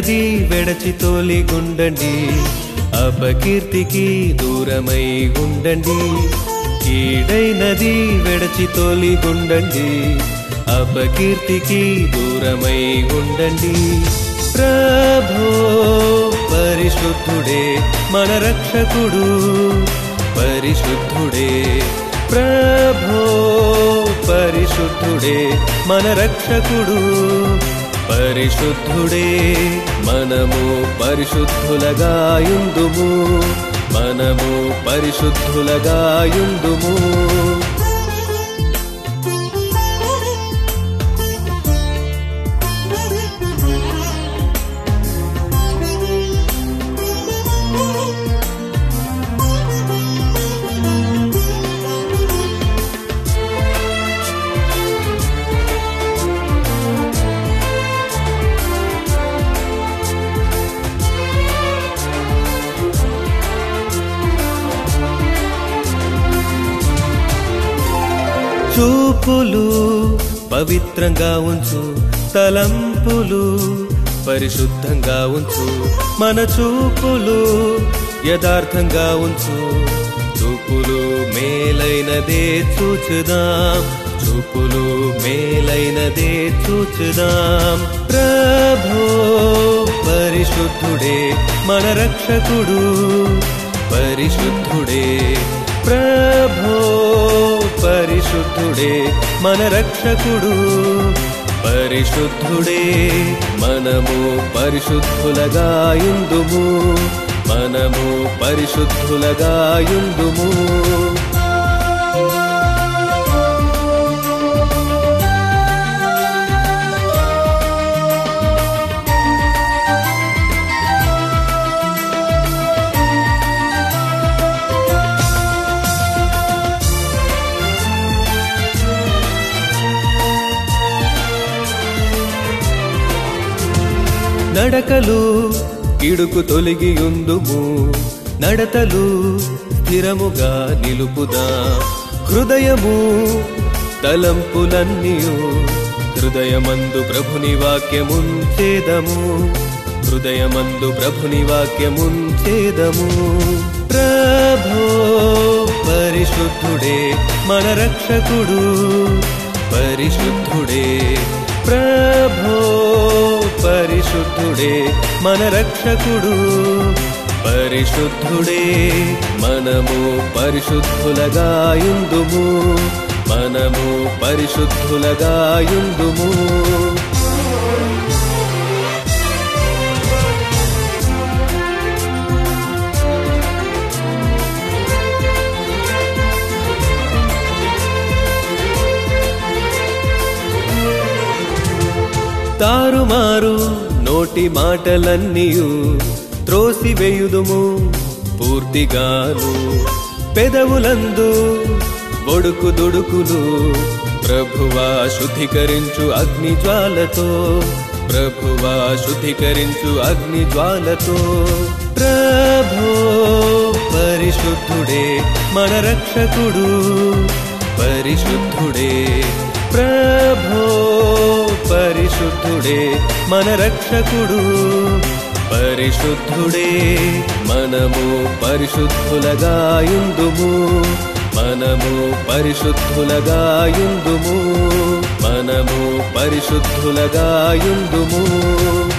నది వెడచి తోలిగుండండి, అపకీర్తికి దూరమై ఉండండి. కీడైనది వెడచి తోలిగుండండి, అపకీర్తికి దూరమై ఉండండి. ప్రభో పరిశుద్ధుడే మన రక్షకుడు, పరిశుద్ధుడే. ప్రభో పరిశుద్ధుడే మన రక్షకుడు, పరిశుద్ధుడే. మనము పరిశుద్ధులగా యుందుము, మనము పరిశుద్ధులగా యుందుము. చూపులు పవిత్రంగా ఉంచు, తలంపులు పరిశుద్ధంగా ఉంచు. మన చూపులు యథార్థంగా ఉంచు, చూపులు మేలైనదే చూచుదాం, చూపులు మేలైనదే చూచుదాం. ప్రభో పరిశుద్ధుడే మన రక్షకుడు, పరిశుద్ధుడే. ప్రభో పరిశుద్ధుడే మన రక్షకుడు, పరిశుద్ధుడే. మనము పరిశుద్ధులగా యుందుము, మనము పరిశుద్ధులగా యుందుము. నడకలు కిడుకు తొలగియుందుము, నడతలు స్థిరముగా నిలుపుదా. హృదయము తలంపులన్నీయు హృదయమందు ప్రభుని వాక్యముంచేదము, హృదయమందు ప్రభుని వాక్యముంచేదము. ప్రభో పరిశుద్ధుడే మన రక్షకుడు, పరిశుద్ధుడే. ప్రభో పరిశుద్ధుడే మన రక్షకుడు, పరిశుద్ధుడే. మనము పరిశుద్ధులగా యుందుము, మనము పరిశుద్ధులగా యుందుము. తారుమారు నోటి మాటలన్నీయు త్రోసివేయుదుము పూర్తిగాను. పెదవులందు ఒడుకు దుడుకులు ప్రభువా శుద్ధీకరించు అగ్నిజ్వాలతో, ప్రభువా శుద్ధీకరించు అగ్నిజ్వాలతో. ప్రభో పరిశుద్ధుడే మన రక్షకుడు, పరిశుద్ధుడే. ప్రభో పరిశుద్ధుడే మన రక్షకుడు, పరిశుద్ధుడే. మనము పరిశుద్ధులగా యుందుము, మనము పరిశుద్ధులగా యుందుము, మనము పరిశుద్ధులగా యుందుము.